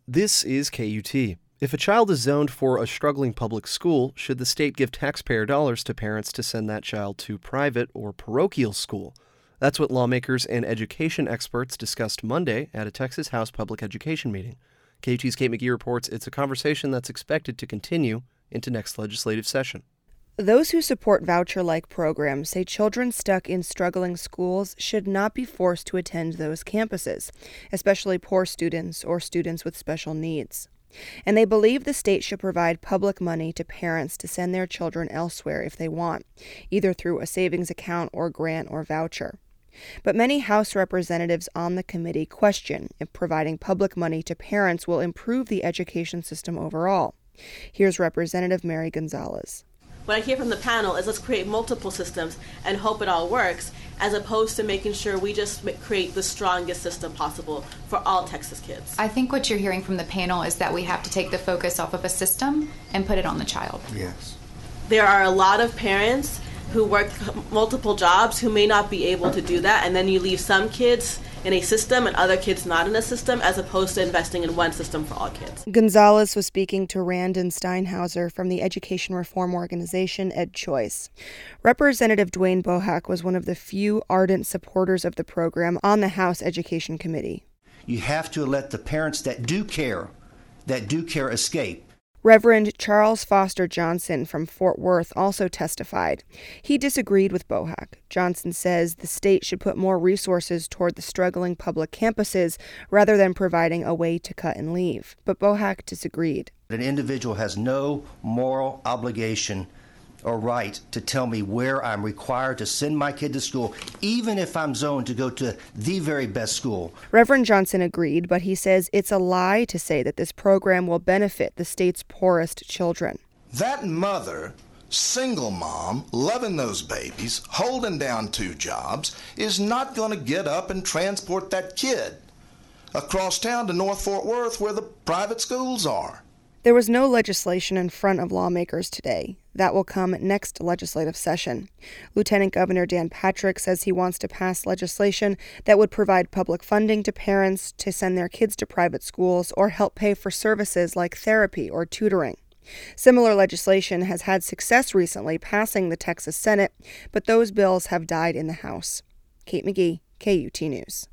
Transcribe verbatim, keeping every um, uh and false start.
This is K U T. If a child is zoned for a struggling public school, should the state give taxpayer dollars to parents to send that child to private or parochial school? That's what lawmakers and education experts discussed Monday at a Texas House Public Education meeting. K U T's Kate McGee reports it's a conversation that's expected to continue into next legislative session. Those who support voucher-like programs say children stuck in struggling schools should not be forced to attend those campuses, especially poor students or students with special needs. And they believe the state should provide public money to parents to send their children elsewhere if they want, either through a savings account or grant or voucher. But many House representatives on the committee question if providing public money to parents will improve the education system overall. Here's Representative Mary Gonzalez. What I hear from the panel is let's create multiple systems and hope it all works, as opposed to making sure we just create the strongest system possible for all Texas kids. I think what you're hearing from the panel is that we have to take the focus off of a system and put it on the child. Yes. There are a lot of parents who work multiple jobs who may not be able to do that, and then you leave some kids in a system and other kids not in a system, as opposed to investing in one system for all kids. Gonzalez was speaking to Randon Steinhauser from the education reform organization EdChoice. Representative Dwayne Bohack was one of the few ardent supporters of the program on the House Education Committee. You have to let the parents that do care, that do care escape. Reverend Charles Foster Johnson from Fort Worth also testified. He disagreed with Bohack. Johnson says the state should put more resources toward the struggling public campuses rather than providing a way to cut and leave. But Bohack disagreed. An individual has no moral obligation or right to tell me where I'm required to send my kid to school, even if I'm zoned to go to the very best school. Reverend Johnson agreed, but he says it's a lie to say that this program will benefit the state's poorest children. That mother, single mom, loving those babies, holding down two jobs, is not going to get up and transport that kid across town to North Fort Worth where the private schools are. There was no legislation in front of lawmakers today. That will come next legislative session. Lieutenant Governor Dan Patrick says he wants to pass legislation that would provide public funding to parents to send their kids to private schools or help pay for services like therapy or tutoring. Similar legislation has had success recently passing the Texas Senate, but those bills have died in the House. Kate McGee, K U T News.